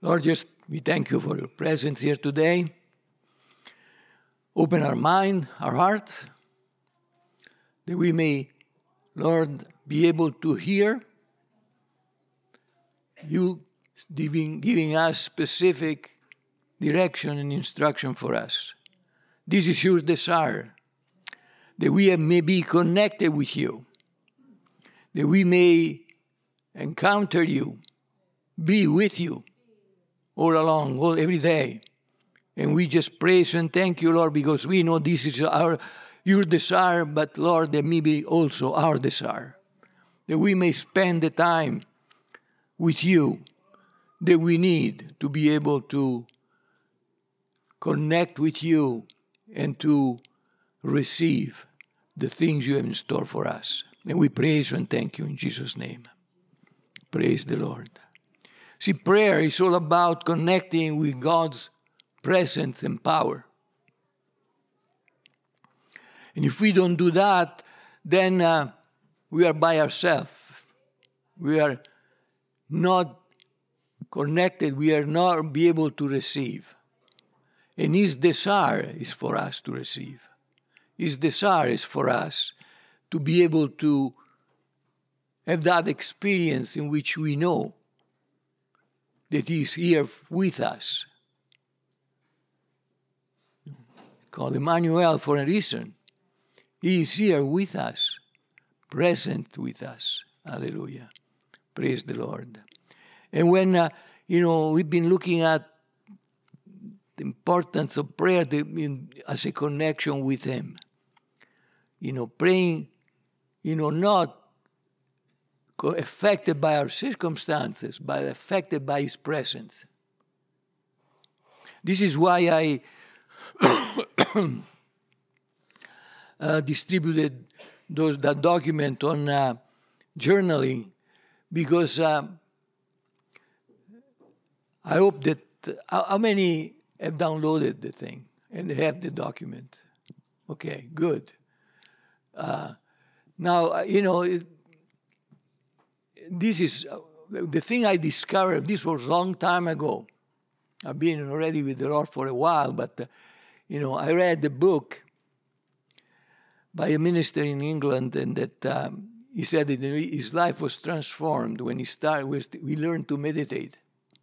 Lord, we thank you for your presence here today. Open our mind, our hearts, that we may, Lord, be able to hear you giving us specific direction and instruction for us. This is your desire, that we may be connected with you, that we may encounter you, be with you all along, every day. And we just praise and thank you, Lord, because we know this is your desire, but, Lord, that may be also our desire, that we may spend the time with you that we need to be able to connect with you and to receive the things you have in store for us. And we praise you and thank you in Jesus' name. Praise the Lord. See, prayer is all about connecting with God's presence and power. And if we don't do that, then we are by ourselves. We are not connected. We are not be able to receive. And His desire is for us to receive. His desire is for us to be able to have that experience in which we know that He is here with us. Called Emmanuel for a reason. He is here with us, present with us. Hallelujah. Praise the Lord. And when, we've been looking at the importance of prayer as a connection with Him. Praying, not affected by our circumstances, but affected by His presence. This is why I distributed that document on journaling, because I hope that how many have downloaded the thing and they have the document? Okay, good. Now, this is the thing I discovered. This was a long time ago. I've been already with the Lord for a while, but, I read the book by a minister in England, and that he said that his life was transformed when he learned to meditate.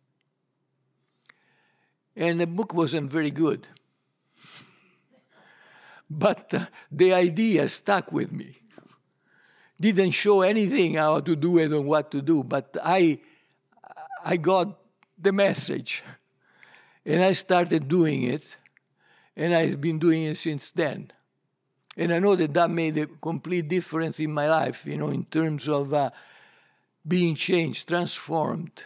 And the book wasn't very good. But the idea stuck with me. Didn't show anything how to do it or what to do, but I got the message. And I started doing it, and I've been doing it since then. And I know that made a complete difference in my life, in terms of being changed, transformed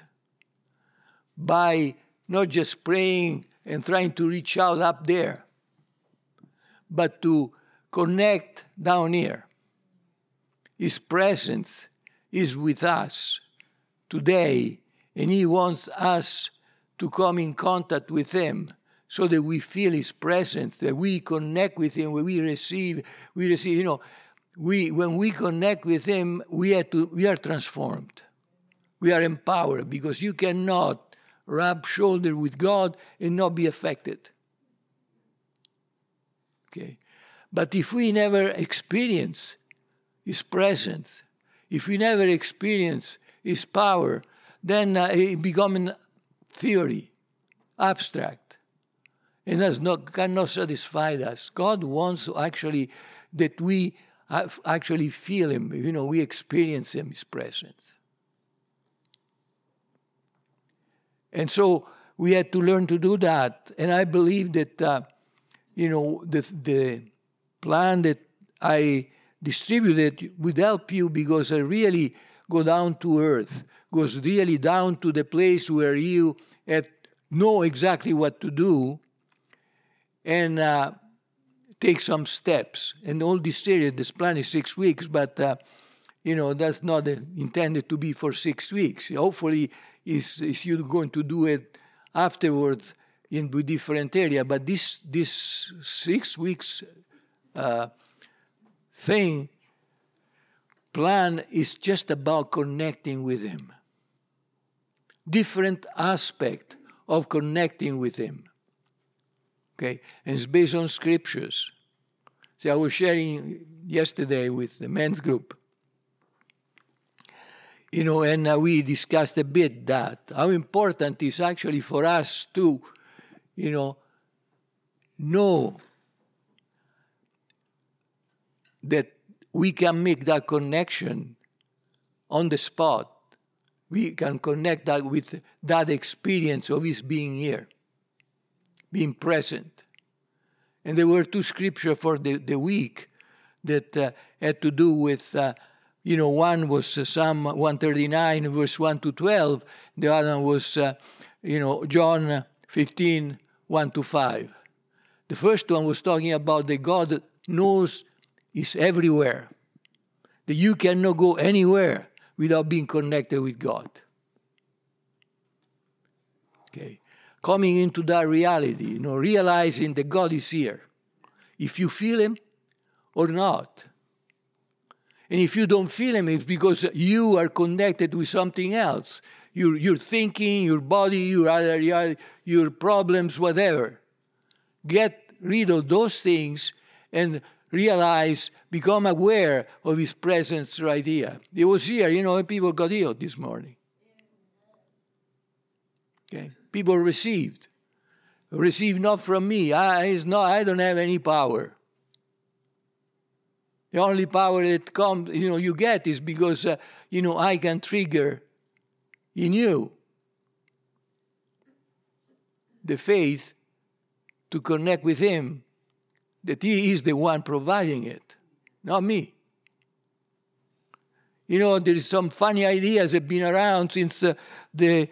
by not just praying and trying to reach out up there, but to connect down here. His presence is with us today, and He wants us to come in contact with Him so that we feel His presence, that we connect with Him, when we receive, when we connect with Him, we are transformed. We are empowered, because you cannot rub shoulder with God and not be affected. Okay. But if we never experience His presence, if we never experience His power, then it becomes theory, abstract, and cannot satisfy us. God wants to that we actually feel Him, we experience His presence. And so we had to learn to do that. And I believe that, the plan that I distributed would help you, because I really go down to earth, goes really down to the place where you know exactly what to do, and take some steps. And all this plan is 6 weeks, but that's not intended to be for 6 weeks. Hopefully, is you're going to do it afterwards in a different area. But this 6 weeks plan is just about connecting with Him. Different aspect of connecting with him. Okay? And it's based on scriptures. See, I was sharing yesterday with the men's group. And we discussed a bit that, how important it is actually for us to, know that we can make that connection on the spot. We can connect that with that experience of his being here, being present. And there were two scriptures for the week that had to do with, one was Psalm 139, verse 1 to 12. The other one was, John 15, 1 to 5. The first one was talking about that God knows is everywhere, that you cannot go anywhere without being connected with God. Okay. Coming into that reality, realizing that God is here. If you feel him or not. And if you don't feel him, it's because you are connected with something else. Your thinking, your body, your problems, whatever. Get rid of those things and realize, become aware of his presence right here. He was here, and people got healed this morning. Okay? People received not from me. I don't have any power. The only power that comes, you get is because, I can trigger in you the faith to connect with him, that he is the one providing it, not me. There is some funny ideas that have been around since the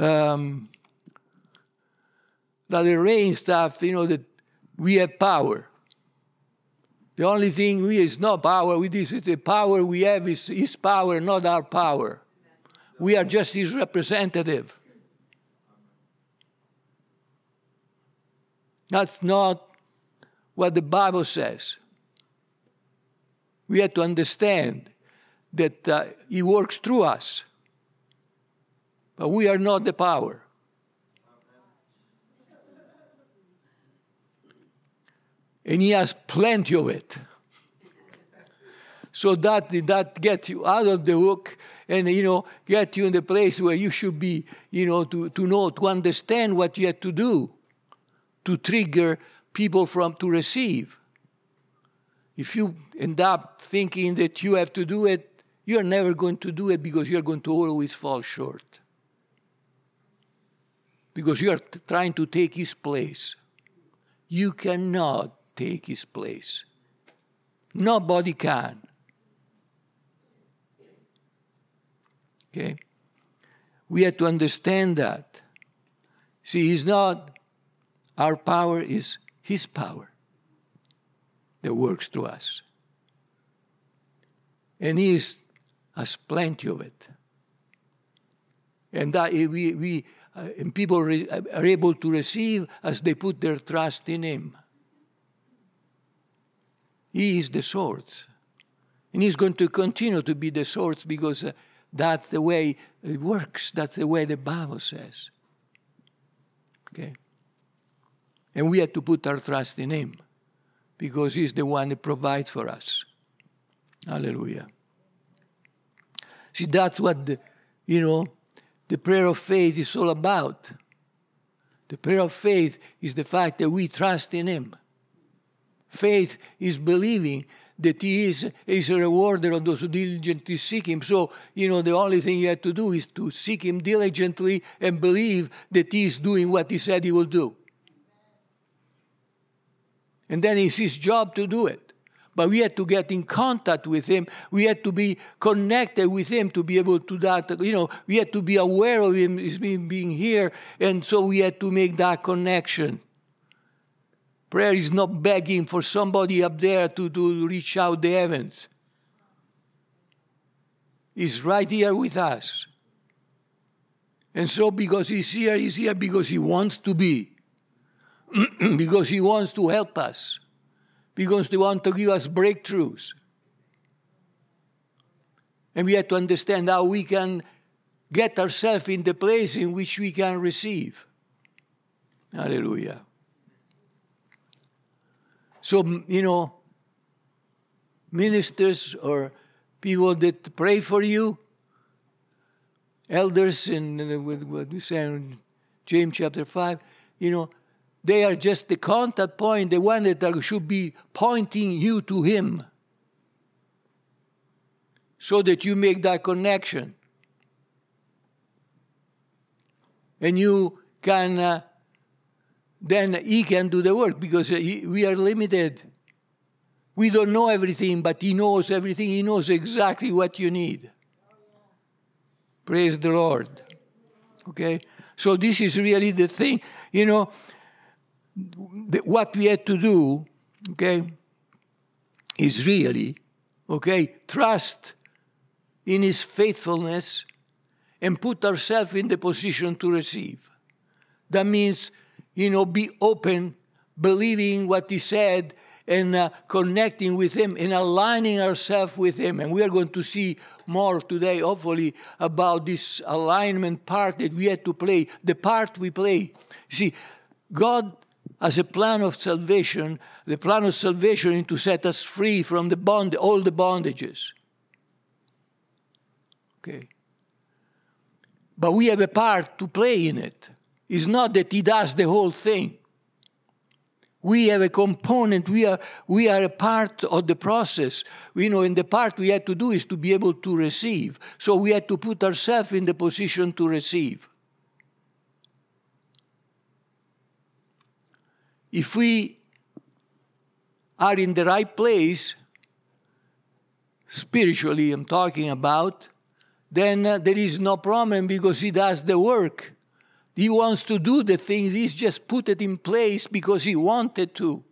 rain stuff, that we have power. The only thing is not power. The power we have is his power, not our power. We are just his representative. That's not what the Bible says. We have to understand that he works through us. But we are not the power. And he has plenty of it. So that gets you out of the hook and, get you in the place where you should be, to understand what you have to do to trigger people to receive. If you end up thinking that you have to do it, you're never going to do it because you're going to always fall short. Because you're trying to take his place. You cannot take his place. Nobody can. Okay? We have to understand that. See, it's not our power, is his power that works through us. And he has plenty of it. And that and people are able to receive as they put their trust in him. He is the source. And he's going to continue to be the source because that's the way it works. That's the way the Bible says. Okay? And we have to put our trust in him because he's the one that provides for us. Hallelujah. See, that's what the prayer of faith is all about. The prayer of faith is the fact that we trust in him. Faith is believing that he is a rewarder of those who diligently seek him. So, the only thing you have to do is to seek him diligently and believe that he is doing what he said he will do. And then it's his job to do it. But we had to get in contact with him. We had to be connected with him to be able to do that. We had to be aware of him as being here. And so we had to make that connection. Prayer is not begging for somebody up there to reach out the heavens. He's right here with us. And so because he's here because he wants to be. Because he wants to help us. Because they want to give us breakthroughs. And we have to understand how we can get ourselves in the place in which we can receive. Hallelujah. So, ministers or people that pray for you, elders, and with what we say in James chapter 5, they are just the contact point, the one that should be pointing you to Him so that you make that connection. And you can, then He can do the work because we are limited. We don't know everything, but He knows everything. He knows exactly what you need. Praise the Lord. Okay? So this is really the thing. What we had to do, okay, is really, trust in His faithfulness and put ourselves in the position to receive. That means, be open, believing what He said, and connecting with Him and aligning ourselves with Him. And we are going to see more today, hopefully, about this alignment part that we had to play, the part we play. See, God has a plan of salvation. The plan of salvation is to set us free from all the bondages. Okay. But we have a part to play in it. It's not that He does the whole thing. We have a component. We are a part of the process. And the part we had to do is to be able to receive. So we had to put ourselves in the position to receive. If we are in the right place, spiritually I'm talking about, then there is no problem because He does the work. He wants to do the things. He's just put it in place because He wanted to.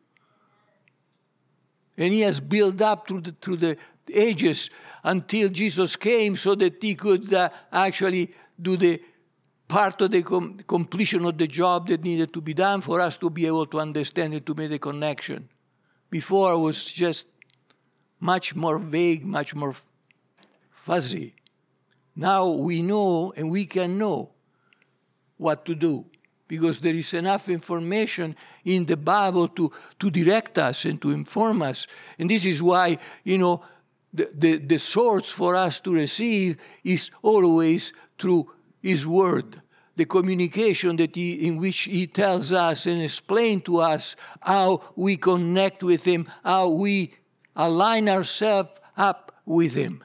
And He has built up through the ages until Jesus came so that He could actually do the part of the completion of the job that needed to be done for us to be able to understand and to make the connection. Before it was just much more vague, much more fuzzy. Now we know and we can know what to do because there is enough information in the Bible to direct us and to inform us. And this is why, the source for us to receive is always through His Word, the communication in which He tells us and explains to us how we connect with Him, how we align ourselves up with Him.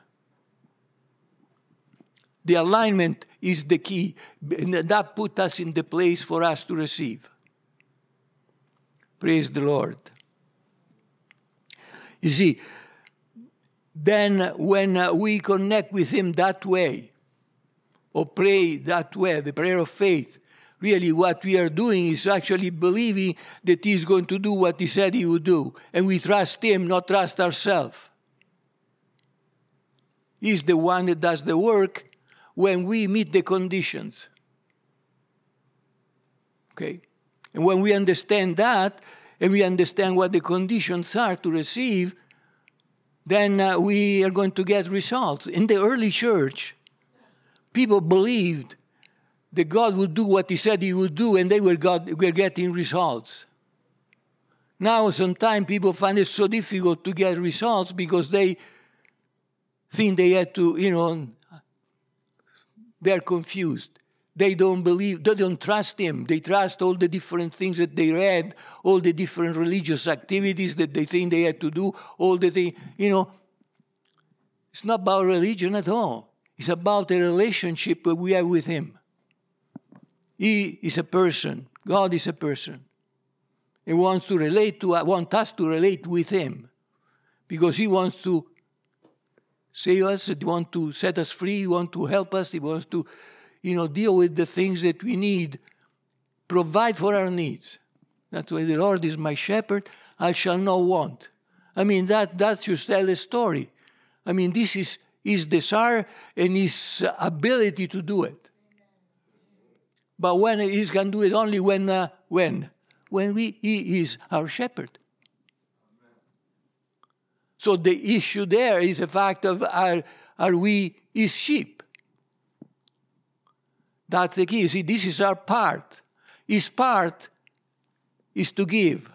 The alignment is the key. And that put us in the place for us to receive. Praise the Lord. You see, then when we connect with Him that way, or pray that way, the prayer of faith, really what we are doing is actually believing that He's going to do what He said He would do. And we trust Him, not trust ourselves. He's the one that does the work when we meet the conditions. Okay? And when we understand that, and we understand what the conditions are to receive, then we are going to get results. In the early church, people believed that God would do what He said He would do, and they were getting results. Now, sometimes people find it so difficult to get results because they think they had to, they're confused. They don't believe, they don't trust Him. They trust all the different things that they read, all the different religious activities that they think they had to do, all the things, It's not about religion at all. It's about a relationship that we have with Him. He is a person. God is a person. He wants us to relate with Him because He wants to save us. He wants to set us free. He wants to help us. He wants to, deal with the things that we need, provide for our needs. That's why the Lord is my shepherd. I shall not want. That should tell a story. This is His desire and His ability to do it. But when He can do it only when He is our shepherd. So the issue there is the fact of are we His sheep? That's the key. You see, this is our part. His part is to give.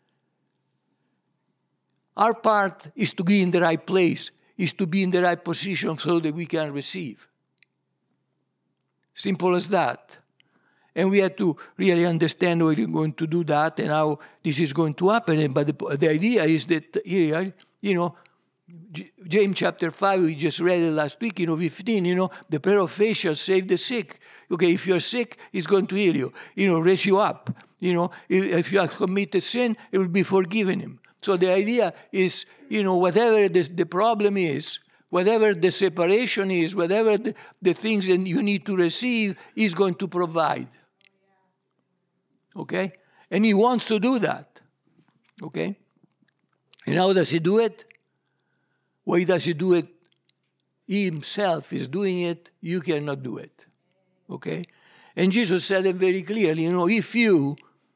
Our part is to be in the right place, is to be in the right position so that we can receive. Simple as that. And we have to really understand how we're going to do that and how this is going to happen. But the idea is that, James chapter 5, we just read it last week, 15, the prayer of faith shall save the sick. Okay, if you're sick, it's going to heal you, raise you up. If you have committed sin, it will be forgiven him. So the idea is, whatever the problem is, whatever the separation is, whatever the things that you need to receive, he's going to provide. Okay? And he wants to do that. Okay? And how does he do it? Why does he do it? He himself is doing it. You cannot do it. Okay? And Jesus said it very clearly. If you,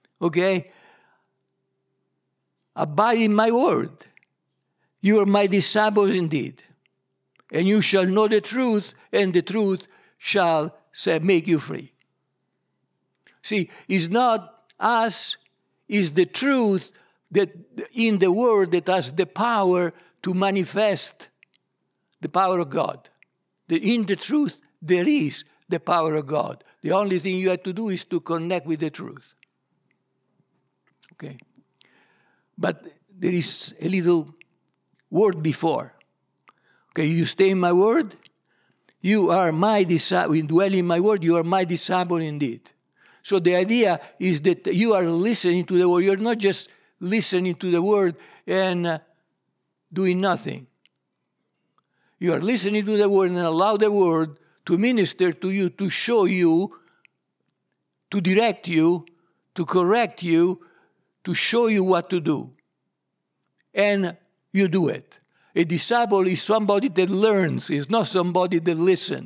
abide in my word, you are my disciples indeed. And you shall know the truth, and the truth shall make you free. See, it's not us, it's the truth that in the word that has the power to manifest the power of God. In the truth, there is the power of God. The only thing you have to do is to connect with the truth. Okay? But there is a little word before. Okay, you stay in my word, you are my disciple. You dwell in my word, you are my disciple indeed. So the idea is that you are listening to the word. You're not just listening to the word and doing nothing. You are listening to the word and allow the word to minister to you, to show you, to direct you, to correct you, to show you what to do. And you do it. A disciple is somebody that learns, is not somebody that listens.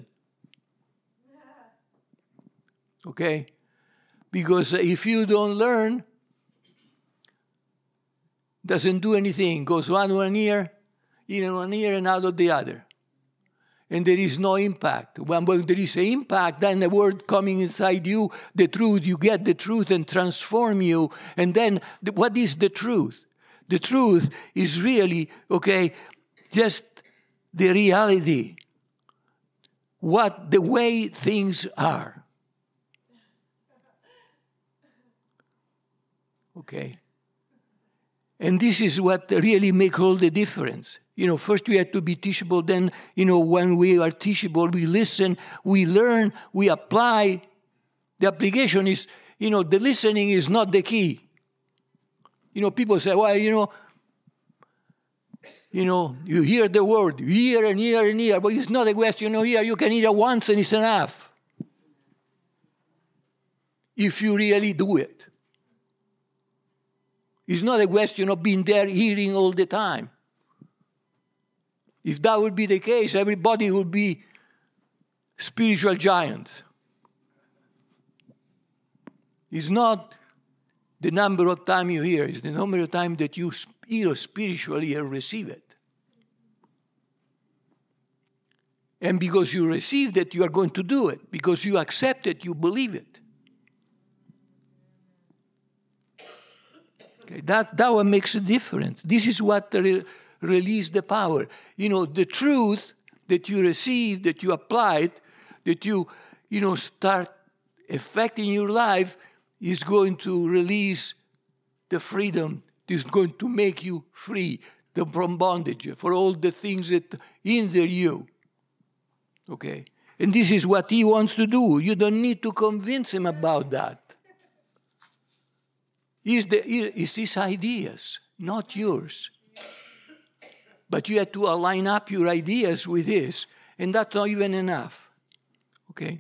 Okay? Because if you don't learn, doesn't do anything, goes one ear, in one ear and out of the other. And there is no impact. When there is an impact, then the word coming inside you, the truth, you get the truth and transform you. And then what is the truth? The truth is really, just the reality. The way things are. Okay? And this is what really makes all the difference. First we have to be teachable. Then, when we are teachable, we listen, we learn, we apply. The application is, the listening is not the key. People say, well, you hear the word, you hear and hear and hear, but it's not a question, here you can hear it once and it's enough. If you really do it. It's not a question of being there hearing all the time. If that would be the case, everybody would be spiritual giants. It's not the number of time you hear, it's the number of time that you hear spiritually and receive it. And because you received it, you are going to do it. Because you accept it, you believe it. Okay, that what makes a difference. This is what release the power. The truth that you receive, that you applied, that you start affecting your life is going to release the freedom. Is going to make you free from bondage, for all the things that hinder you. Okay? And this is what he wants to do. You don't need to convince him about that. It's his ideas, not yours. But you have to align up your ideas with his, and that's not even enough. Okay?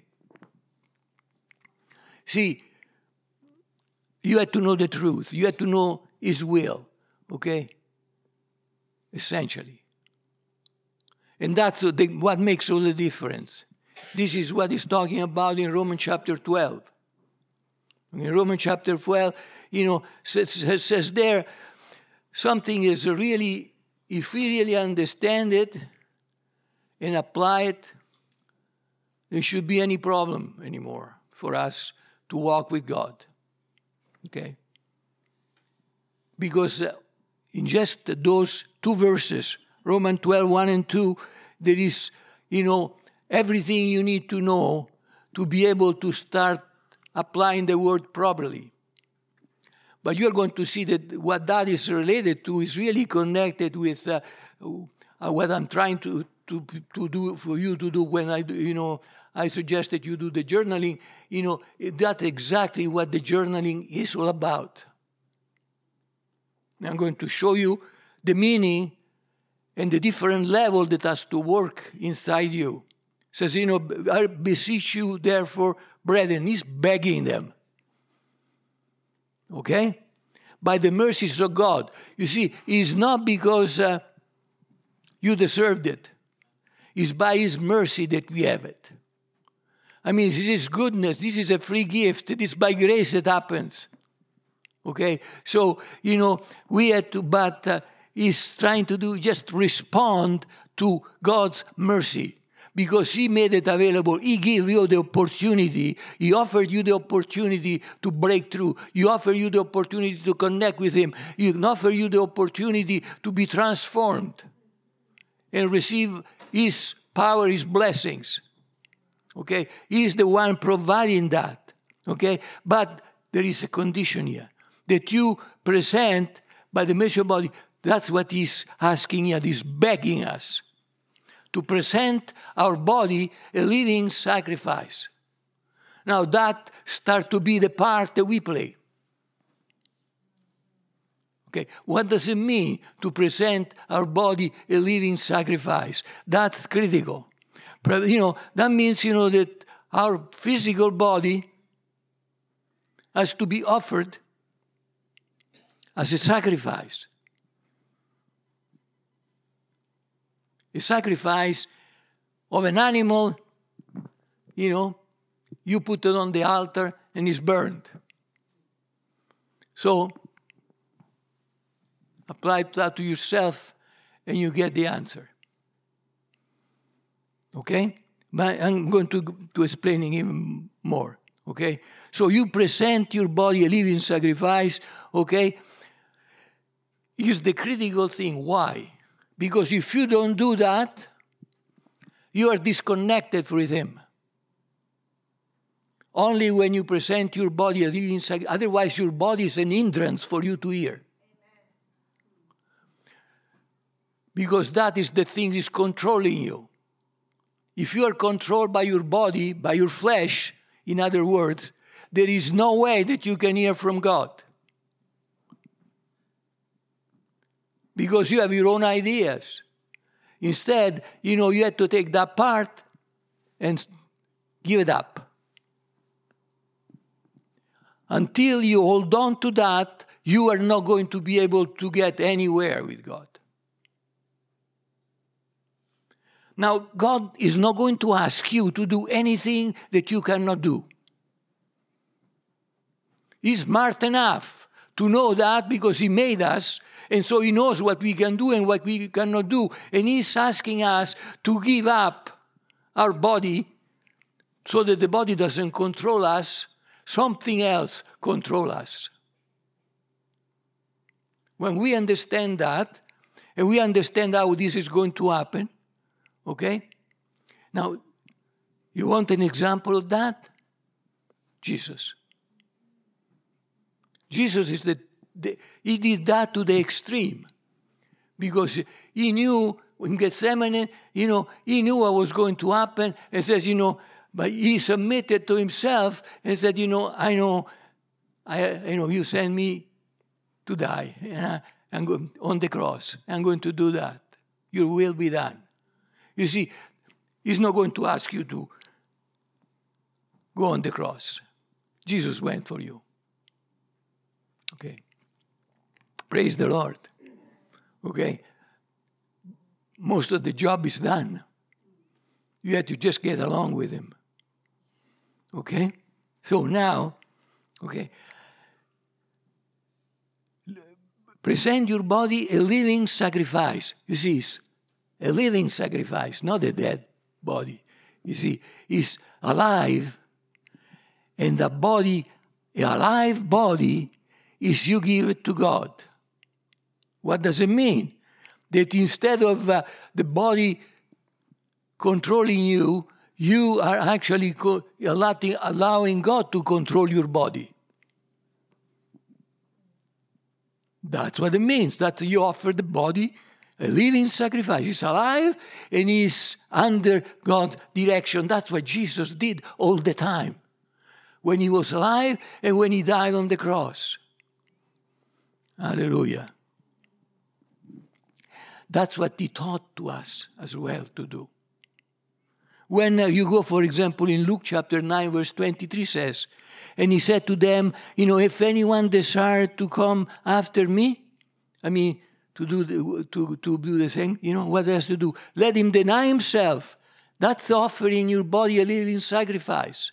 See, you have to know the truth. You have to know his will. Okay? Essentially. And that's what makes all the difference. This is what he's talking about in Romans chapter 12. In Romans chapter 12, says there, something is really, if we really understand it and apply it, there shouldn't be any problem anymore for us to walk with God. Okay? because in just those two verses, Romans 12, 1 and 2, there is, everything you need to know to be able to start applying the word properly. But you're going to see that what that is related to is really connected with what I'm trying to do for you to do when I suggest that you do the journaling. That's exactly what the journaling is all about. I'm going to show you the meaning and the different level that has to work inside you. It says, I beseech you, therefore, brethren. He's begging them. Okay? By the mercies of God. You see, it's not because you deserved it. It's by His mercy that we have it. I mean, this is goodness. This is a free gift. It is by grace it happens. Okay? So, we had to, but He's trying to do, just respond to God's mercy. Because He made it available. He gave you the opportunity. He offered you the opportunity to break through. He offered you the opportunity to connect with Him. He offered you the opportunity to be transformed and receive His power, His blessings. Okay? He is the one providing that. Okay? But there is a condition here. That you present by the mercy of body. That's what He's asking here. He's begging us to present our body a living sacrifice. Now that starts to be the part that we play. Okay, what does it mean to present our body a living sacrifice? That's critical. That means, that our physical body has to be offered as a sacrifice. A sacrifice of an animal, you put it on the altar and it's burned. So, apply that to yourself and you get the answer. Okay? But I'm going to explaining even more. Okay? So you present your body a living sacrifice. Okay? Here's the critical thing. Why? Because if you don't do that, you are disconnected from Him. Only when you present your body a living sacrifice. Otherwise, your body is an hindrance for you to hear. Because that is the thing that is controlling you. If you are controlled by your body, by your flesh, in other words, there is no way that you can hear from God. Because you have your own ideas. Instead, you have to take that part and give it up. Until you hold on to that, you are not going to be able to get anywhere with God. Now, God is not going to ask you to do anything that you cannot do. He's smart enough to know that because He made us, and so He knows what we can do and what we cannot do. And He's asking us to give up our body so that the body doesn't control us, something else control us. When we understand that, and we understand how this is going to happen, okay? Now, you want an example of that? Jesus. Jesus is He did that to the extreme. Because He knew in Gethsemane, He knew what was going to happen. And says, but He submitted to Himself and said, I know, you send me to die. And I'm going on the cross. I'm going to do that. Your will be done. You see, He's not going to ask you to go on the cross. Jesus went for you. Okay. Praise the Lord. Okay. Most of the job is done. You have to just get along with Him. Okay? So now, okay, present your body a living sacrifice. You see, it's a living sacrifice, not a dead body. You see, it's alive, and the body, a alive body, is you give it to God. What does it mean? That instead of the body controlling you, you are actually allowing God to control your body. That's what it means, that you offer the body a living sacrifice. It's alive and is under God's direction. That's what Jesus did all the time, when he was alive and when he died on the cross. Hallelujah. That's what he taught to us as well to do. When you go, for example, in Luke chapter 9, verse 23 says, and he said to them, if anyone desires to come after me, to do the thing, what he has to do? Let him deny himself. That's offering your body a living sacrifice.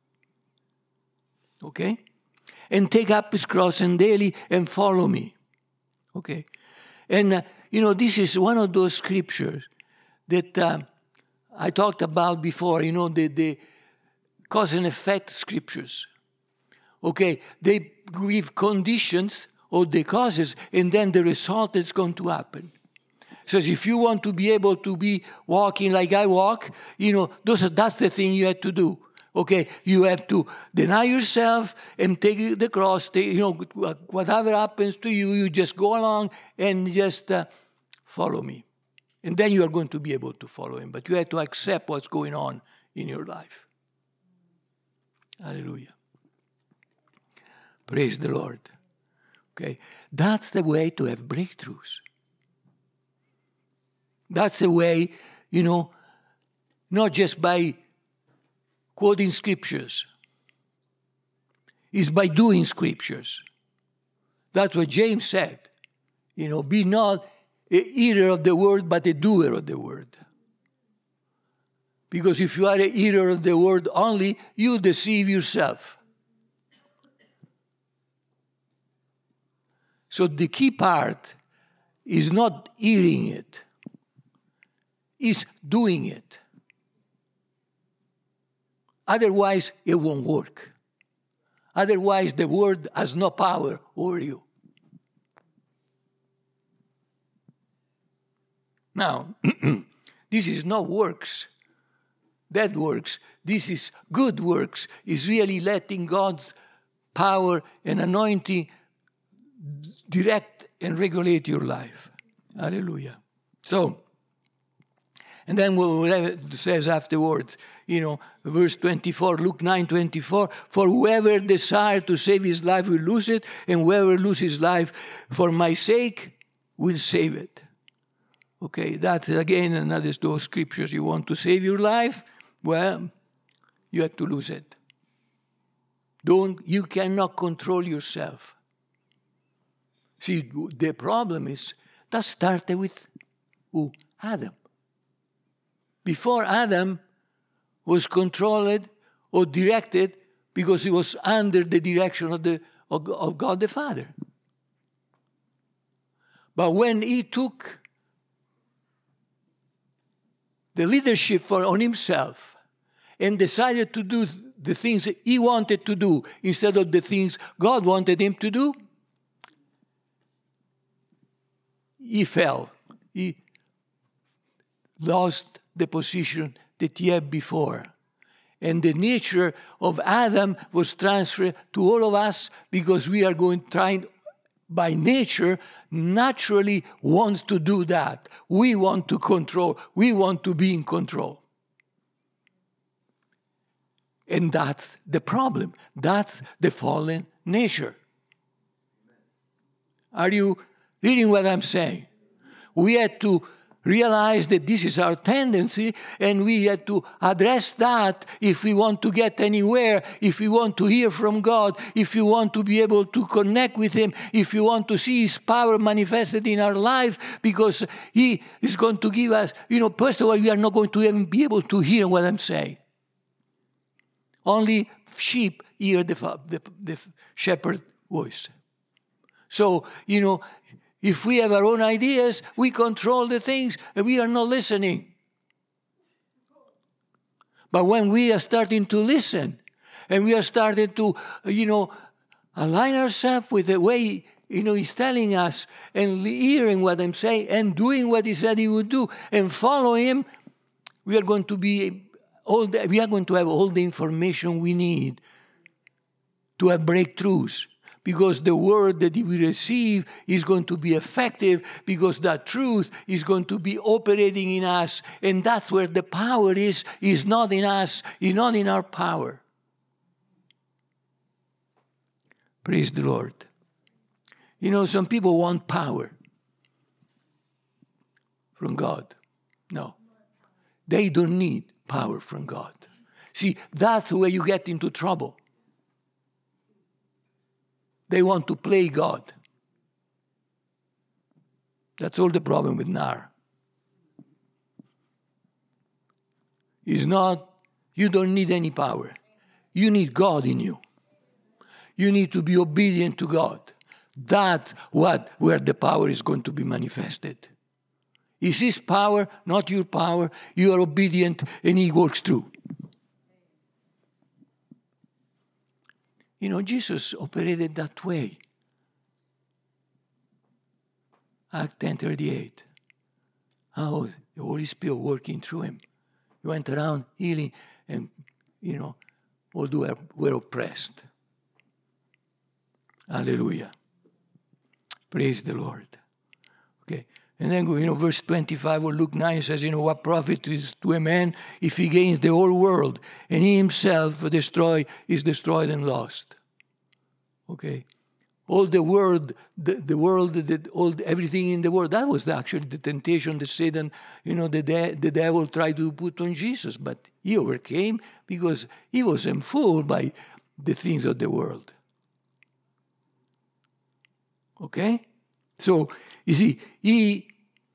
Okay? And take up his cross and daily and follow me. Okay? And, this is one of those scriptures that I talked about before, the cause and effect scriptures. Okay? They give conditions or the causes, and then the result is going to happen. So if you want to be able to be walking like I walk, that's the thing you have to do. Okay, you have to deny yourself and take the cross. Whatever happens to you, you just go along and just follow me. And then you are going to be able to follow him. But you have to accept what's going on in your life. Hallelujah. Praise the Lord. Okay, that's the way to have breakthroughs. That's the way, not just by quoting scriptures. It's by doing scriptures. That's what James said. Be not a hearer of the word, but a doer of the word. Because if you are a hearer of the word only, you deceive yourself. So the key part is not hearing it, it's doing it. Otherwise, it won't work. Otherwise, the word has no power over you. Now, this is not works, dead works. This is good works. It's really letting God's power and anointing direct and regulate your life. Hallelujah. So, and then whatever it says afterwards, verse 24, Luke 9:24, for whoever desires to save his life will lose it, and whoever loses his life for my sake will save it. Okay, that's again another those scriptures. You want to save your life? Well, you have to lose it. You cannot control yourself. See, the problem is that started with who? Adam. Before Adam was controlled or directed because he was under the direction of God the Father. But when he took the leadership on himself and decided to do the things that he wanted to do instead of the things God wanted him to do, he fell. He lost the position that he had before. And the nature of Adam was transferred to all of us because we are trying by nature, naturally want to do that. We want to control. We want to be in control. And that's the problem. That's the fallen nature. Are you reading what I'm saying? We had to realize that this is our tendency, and we had to address that if we want to get anywhere, if we want to hear from God, if you want to be able to connect with Him, if you want to see His power manifested in our life, because He is going to give us, first of all, we are not going to even be able to hear what I'm saying. Only sheep hear the shepherd's voice. So, if we have our own ideas, we control the things, and we are not listening. But when we are starting to listen, and we are starting to, align ourselves with the way He's telling us and hearing what I'm saying and doing what he said he would do and follow him, we are going to have all the information we need to have breakthroughs. Because the word that we receive is going to be effective, because that truth is going to be operating in us. And that's where the power is not in us, is not in our power. Praise the Lord. Some people want power from God. No. They don't need power from God. See, that's where you get into trouble. They want to play God. That's all the problem with Nar. It's not, you don't need any power. You need God in you. You need to be obedient to God. That's where the power is going to be manifested. It's His power, not your power. You are obedient and He works through. Jesus operated that way. Act 10:38. How the Holy Spirit working through him. He went around healing and, all were oppressed. Hallelujah. Praise the Lord. Okay. And then, verse 25 of Luke 9 says, what profit is to a man if he gains the whole world and he himself is destroyed and lost. Okay. All the world, everything in the world, that was actually the temptation that Satan, the devil tried to put on Jesus. But he overcame because he wasn't fooled by the things of the world. Okay? So, you see, he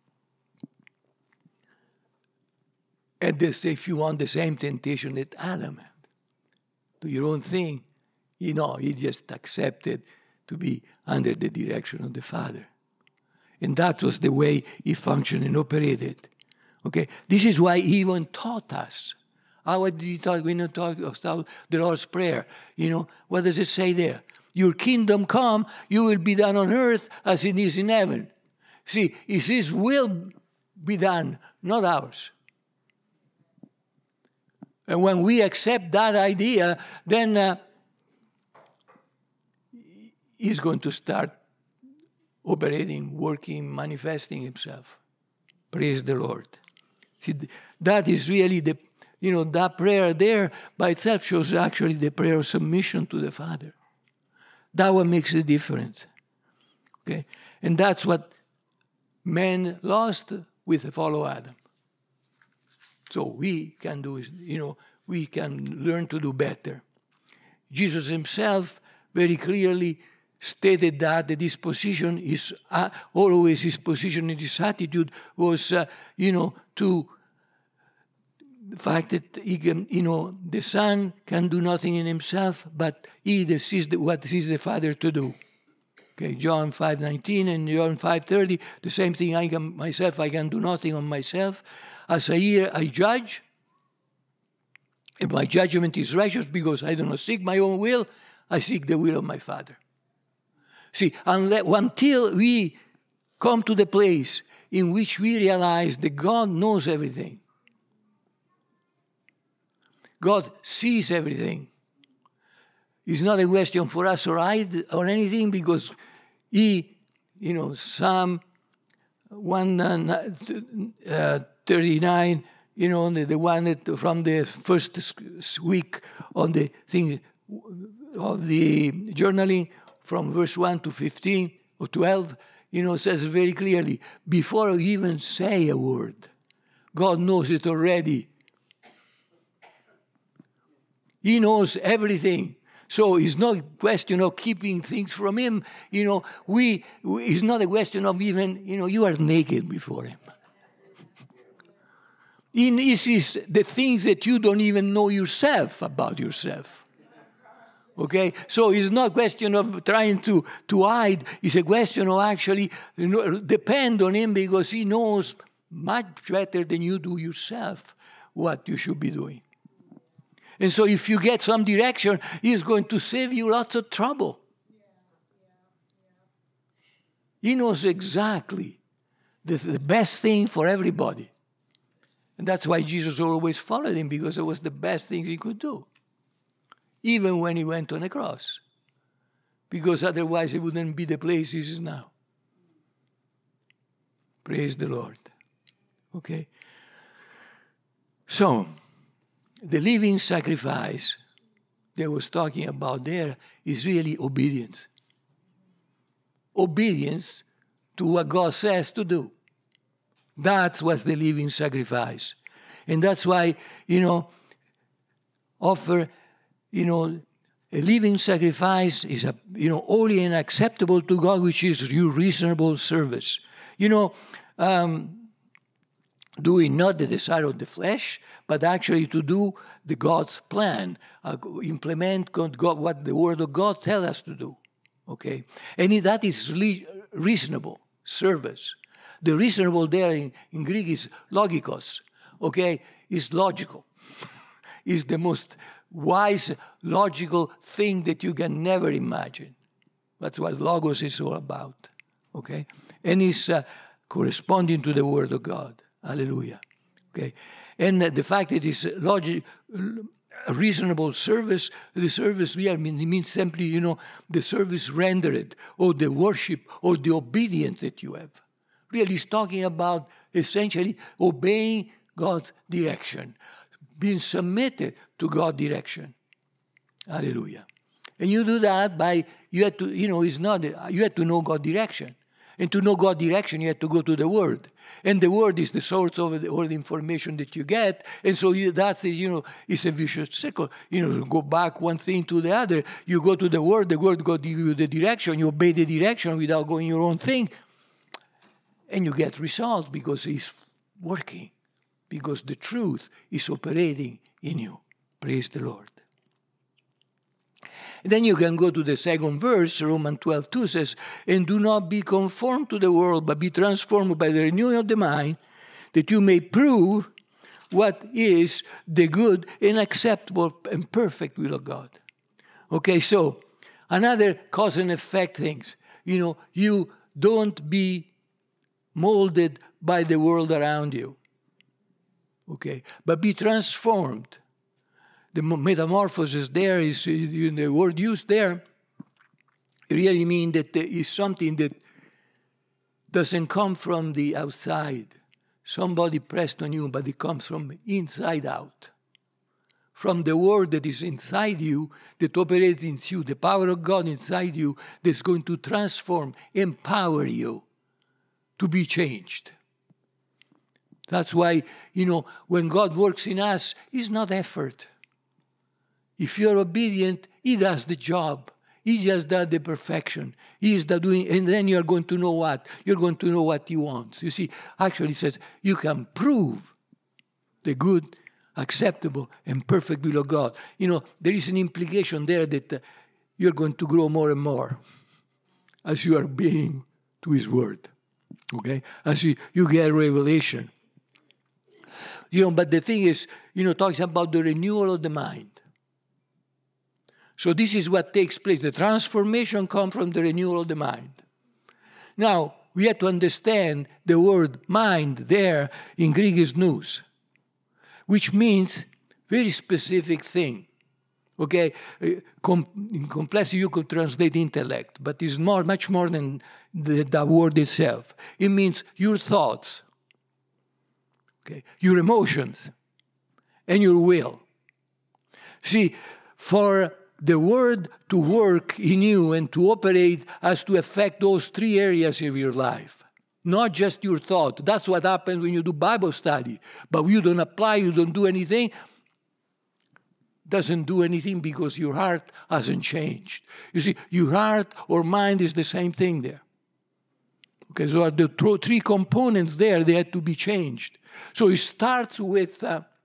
had this, if you want, the same temptation that Adam had. Do your own thing. He just accepted to be under the direction of the Father. And that was the way he functioned and operated. Okay? This is why he even taught us. How did he talk? We talk about the Lord's Prayer. What does it say there? Your kingdom come, you will be done on earth as it is in heaven. See, it's His will be done, not ours. And when we accept that idea, then He's going to start operating, working, manifesting Himself. Praise the Lord. See, that is really that prayer there by itself shows actually the prayer of submission to the Father. That what makes the difference. Okay? And that's what man lost with the fall of Adam. So we can do, we can learn to do better. Jesus Himself very clearly stated that his position is always his position and his attitude was, to the fact that he can, the Son can do nothing in himself, but he sees what sees the Father to do. Okay, John 5:19 and John 5:30, the same thing. I can do nothing on myself. As I hear, I judge, and my judgment is righteous because I do not seek my own will. I seek the will of my Father. See, until we come to the place in which we realize that God knows everything. God sees everything. It's not a question for us or anything because He, Psalm 139, the one that from the first week on the thing of the journaling, from verse 1 to 15 or 12, says very clearly, before you even say a word, God knows it already. He knows everything. So it's not a question of keeping things from Him. It's not a question of even, you are naked before Him. He sees the things that you don't even know yourself about yourself. Okay? So it's not a question of trying to hide. It's a question of actually depend on Him because He knows much better than you do yourself what you should be doing. And so if you get some direction, He's going to save you lots of trouble. He knows exactly the best thing for everybody. And that's why Jesus always followed him, because it was the best thing he could do. Even when he went on the cross. Because otherwise it wouldn't be the place he is now. Praise the Lord. Okay? So, the living sacrifice they was talking about there is really obedience. Obedience to what God says to do. That's what's the living sacrifice. And that's why, offer, a living sacrifice is, holy and acceptable to God, which is your reasonable service. Doing not the desire of the flesh, but actually to do the God's plan, implement what the Word of God tells us to do. Okay, and that is reasonable service. The reasonable there in Greek is logikos. Okay, is logical. Is the most wise, logical thing that you can never imagine. That's what logos is all about. Okay, and it's corresponding to the Word of God. Hallelujah. Okay, and the fact that it's reasonable service, the service here means simply, the service rendered, or the worship, or the obedience that you have. Really, it's talking about essentially obeying God's direction, being submitted to God's direction. Hallelujah. And you do that by, you have to, you have to know God's direction. And to know God's direction, you have to go to the Word. And the Word is the source of all the information that you get. And so that's, it's a vicious circle. Go back one thing to the other. You go to the Word God gives you the direction. You obey the direction without going your own thing. And you get results because it's working. Because the truth is operating in you. Praise the Lord. Then you can go to the second verse, Romans 12:2 says, and do not be conformed to the world, but be transformed by the renewing of the mind, that you may prove what is the good and acceptable and perfect will of God. Okay, so another cause and effect things. You don't be molded by the world around you. Okay, but be transformed. The metamorphosis there is, the word used there, really means that there is something that doesn't come from the outside. Somebody pressed on you, but it comes from inside out. From the word that is inside you, that operates in you, the power of God inside you, that's going to transform, empower you to be changed. That's why, when God works in us, it's not effort. If you're obedient, He does the job. He just does the perfection. He is the doing, and then you're going to know what? You're going to know what He wants. You see, actually it says, you can prove the good, acceptable, and perfect will of God. There is an implication there that you're going to grow more and more as you are obeying to His word. Okay? As you get revelation. But the thing is, talking about the renewal of the mind. So this is what takes place. The transformation comes from the renewal of the mind. Now, we have to understand the word mind there in Greek is nous, which means very specific thing. Okay? In complexity, you could translate intellect, but it's much more than the word itself. It means your thoughts, okay, your emotions, and your will. See, for the word to work in you and to operate has to affect those three areas of your life. Not just your thought. That's what happens when you do Bible study. But you don't apply, you don't do anything. Doesn't do anything because your heart hasn't changed. You see, your heart or mind is the same thing there. Okay, so the three components there, they have to be changed. So it starts with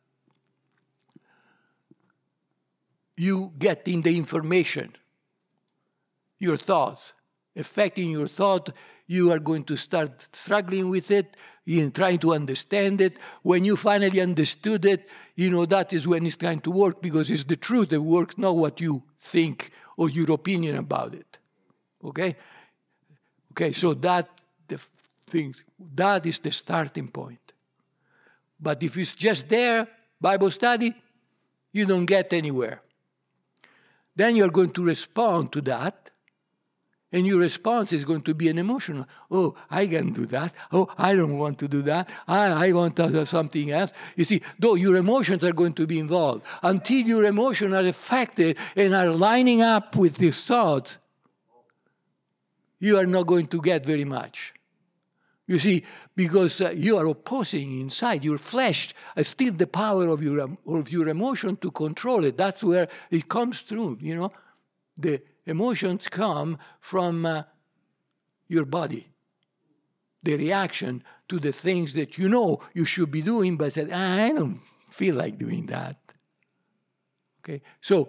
you getting the information, your thoughts, affecting your thought. You are going to start struggling with it, trying to understand it. When you finally understood it, that is when it's time to work, because it's the truth that works, not what you think or your opinion about it. Okay? Okay, so that is the starting point. But if it's just there, Bible study, you don't get anywhere. Then you're going to respond to that, and your response is going to be an emotional. Oh, I can do that. Oh, I don't want to do that. I want to do something else. You see, though your emotions are going to be involved, until your emotions are affected and are lining up with these thoughts, you are not going to get very much. You see, because you are opposing inside. Your flesh has still the power of your emotion to control it. That's where it comes through, you know. The emotions come from your body. The reaction to the things that you know you should be doing, but said, I don't feel like doing that. Okay, so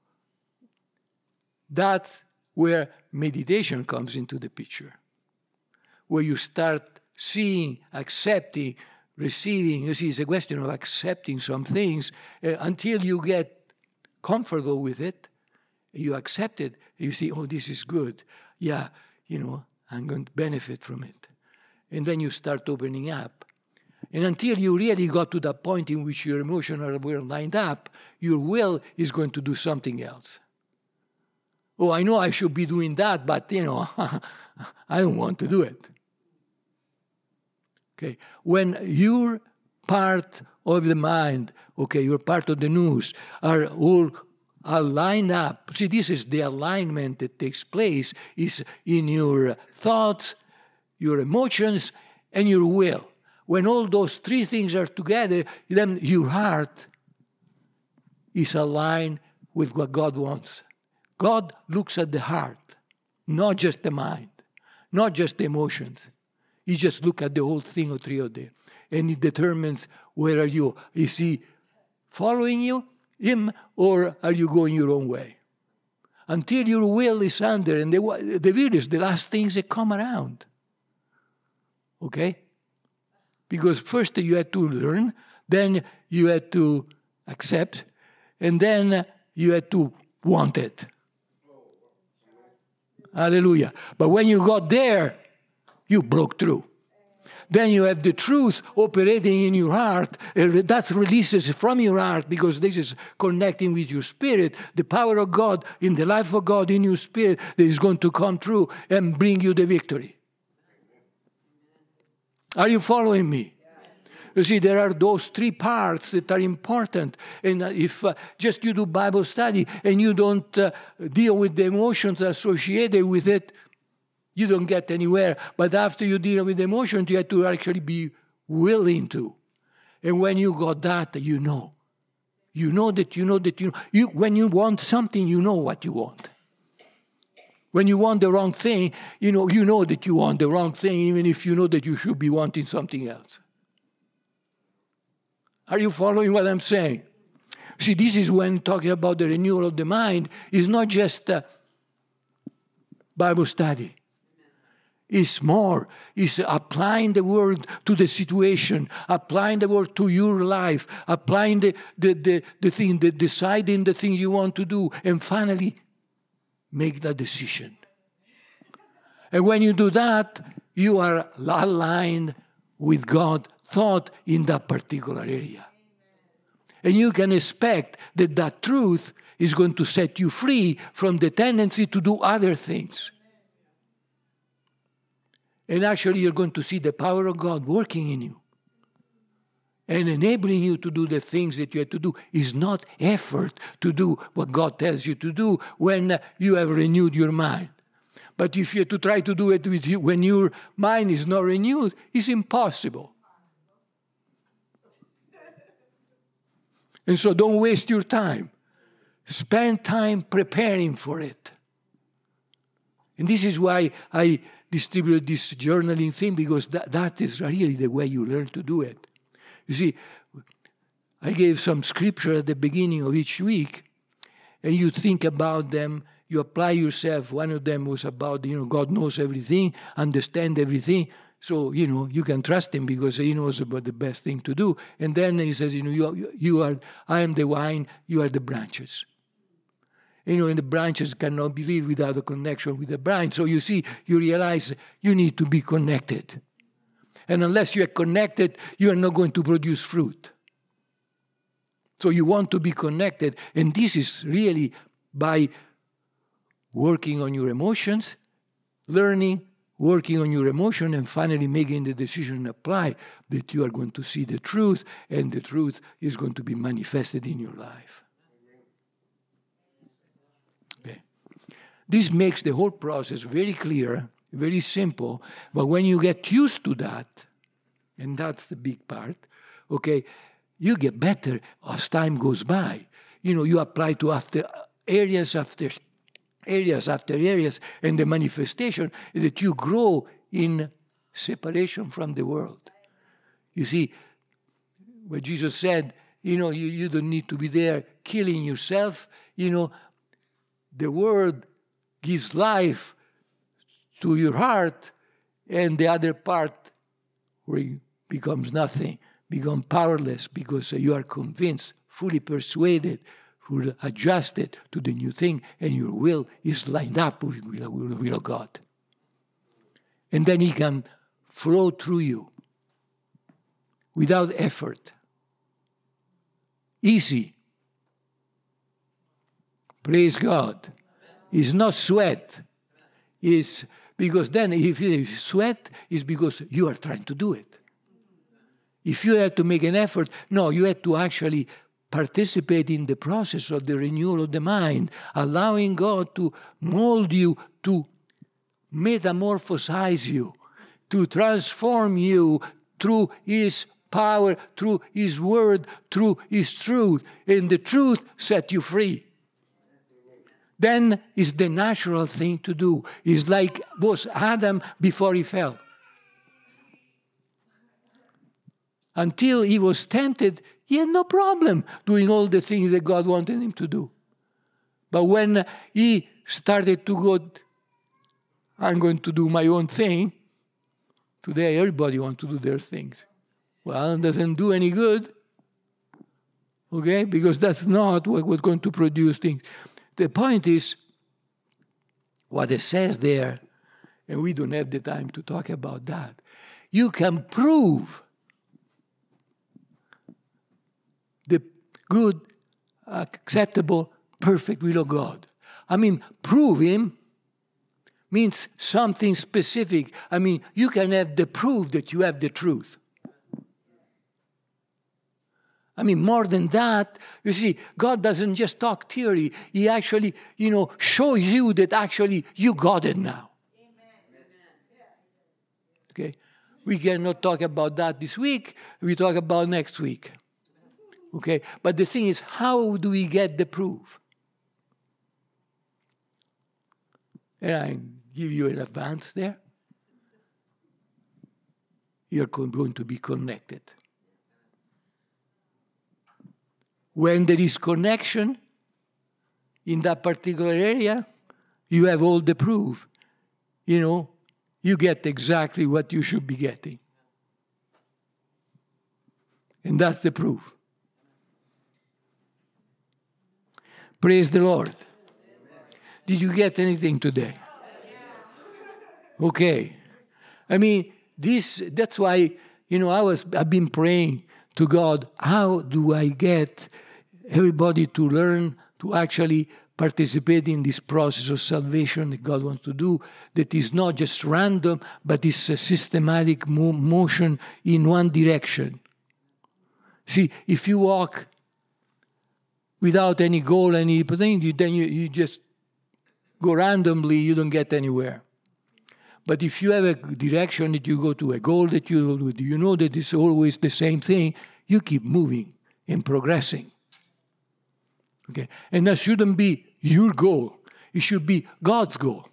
that's where meditation comes into the picture, where you start seeing, accepting, receiving. You see, it's a question of accepting some things until you get comfortable with it. You accept it. You see, oh, this is good. Yeah, you know, I'm going to benefit from it. And then you start opening up. And until you really got to that point in which your emotions were lined up, your will is going to do something else. Oh, I know I should be doing that, but, you know, I don't want to do it. Okay, when your part of the mind, okay, your part of the nous are all lined up. See, this is the alignment that takes place is in your thoughts, your emotions, and your will. When all those three things are together, then your heart is aligned with what God wants. God looks at the heart, not just the mind, not just the emotions. He just looks at the whole thing or three of them. And he determines where are you. Is he following him, or are you going your own way? Until your will is under, and the will is the last things that come around. Okay? Because first you had to learn, then you had to accept, and then you had to want it. Hallelujah. But when you got there, you broke through. Then you have the truth operating in your heart. That releases from your heart because this is connecting with your spirit. The power of God in the life of God in your spirit that is going to come through and bring you the victory. Are you following me? You see, there are those three parts that are important. And if just you do Bible study and you don't deal with the emotions associated with it, you don't get anywhere. But after you deal with emotions, you have to actually be willing to. And when you got that, you know. You know that you know that you know. When you want something, you know what you want. When you want the wrong thing, you know that you want the wrong thing, even if you know that you should be wanting something else. Are you following what I'm saying? See, this is when talking about the renewal of the mind is not just Bible study. It's more. It's applying the word to the situation, applying the word to your life, applying the thing, deciding the thing you want to do, and finally make that decision. And when you do that, you are aligned with God's thought in that particular area. And you can expect that that truth is going to set you free from the tendency to do other things. And actually, you're going to see the power of God working in you and enabling you to do the things that you have to do. It's not effort to do what God tells you to do when you have renewed your mind. But if you have to try to do it with you when your mind is not renewed, it's impossible. And so don't waste your time. Spend time preparing for it. And this is why I distribute this journaling thing, because that is really the way you learn to do it. You see, I gave some scripture at the beginning of each week, and you think about them, you apply yourself. One of them was about, God knows everything, understand everything. So, you can trust him because he knows about the best thing to do. And then he says, I am the vine, you are the branches. And the branches cannot be lived without a connection with the vine. So you see, you realize you need to be connected. And unless you are connected, you are not going to produce fruit. So you want to be connected. And this is really by working on your emotions, learning, working on your emotion, and finally making the decision and apply that you are going to see the truth, and the truth is going to be manifested in your life. Okay. This makes the whole process very clear, very simple, but when you get used to that, and that's the big part, okay, you get better as time goes by. You apply to areas after areas, and the manifestation is that you grow in separation from the world. You see, what Jesus said, you don't need to be there killing yourself. The word gives life to your heart, and the other part becomes nothing, becomes powerless, because you are convinced, fully persuaded, fully adjusted to the new thing, and your will is lined up with the will of God. And then He can flow through you without effort. Easy. Praise God. It's not sweat. It's because then if it's sweat, it's because you are trying to do it. If you have to make an effort, no, you have to actually participate in the process of the renewal of the mind, allowing God to mold you, to metamorphosize you, to transform you through His power, through His word, through His truth. And the truth set you free. Then is the natural thing to do. It's like was Adam before he fell. Until he was tempted, he had no problem doing all the things that God wanted him to do. But when he started to go, I'm going to do my own thing. Today, everybody wants to do their things. Well, it doesn't do any good. Okay? Because that's not what's going to produce things. The point is, what it says there, and we don't have the time to talk about that, you can prove the good, acceptable, perfect will of God. Prove Him means something specific. You can have the proof that you have the truth. More than that, you see, God doesn't just talk theory. He actually, shows you that actually you got it now. Okay? We cannot talk about that this week. We talk about next week. Okay? But the thing is, how do we get the proof? And I give you an advance there. You're going to be connected. When there is connection in that particular area, you have all the proof. You get exactly what you should be getting. And that's the proof. Praise the Lord. Did you get anything today? Okay. That's why, I've been praying to God, how do I get everybody to learn to actually participate in this process of salvation that God wants to do, that is not just random, but is a systematic motion in one direction. See, if you walk without any goal, then you just go randomly, you don't get anywhere. But if you have a direction that you go to, a goal that you know that it's always the same thing, you keep moving and progressing. Okay? And that shouldn't be your goal. It should be God's goal.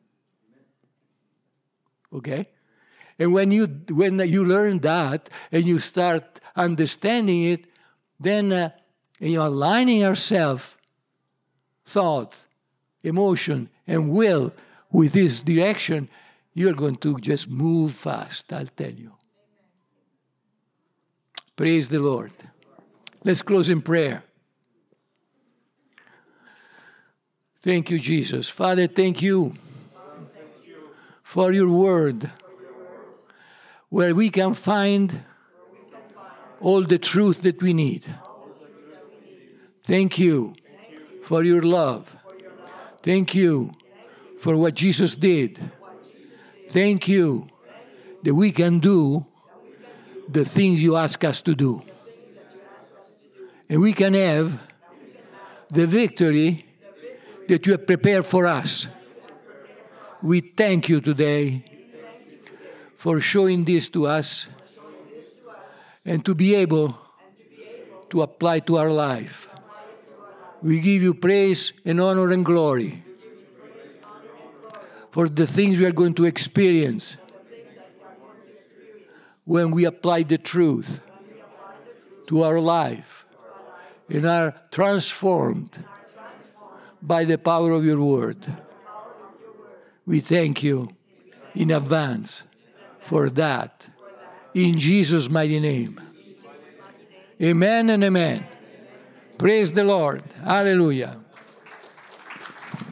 Okay? And when you learn that and you start understanding it, then you're aligning yourself, thought, emotion, and will with this direction, you're going to just move fast, I'll tell you. Praise the Lord. Let's close in prayer. Thank you, Jesus. Father, thank you for your word, where we can find all the truth that we need. Thank you for your love. Thank you for what Jesus did. Thank you that we can do the things you ask us to do. And we can have the victory that you have prepared for us. We thank you today for showing this to us and to be able to apply to our life. We give you praise and honor and glory for the things we are going to experience when we apply the truth to our life and are transformed by the power of your word. We thank you in advance for that. In Jesus' mighty name. Amen and amen. Praise the Lord. Hallelujah.